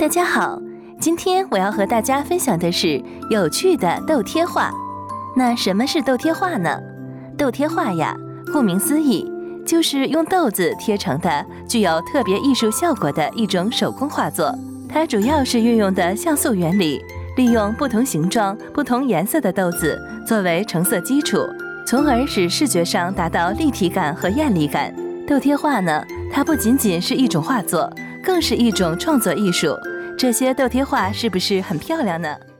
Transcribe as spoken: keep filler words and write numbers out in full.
大家好，今天我要和大家分享的是有趣的豆贴画。那什么是豆贴画呢？豆贴画呀，顾名思义，就是用豆子贴成的具有特别艺术效果的一种手工画作。它主要是运用的像素原理，利用不同形状、不同颜色的豆子作为成色基础，从而使视觉上达到立体感和艳丽感。豆贴画呢，它不仅仅是一种画作，更是一种创作艺术。这些豆贴画是不是很漂亮呢？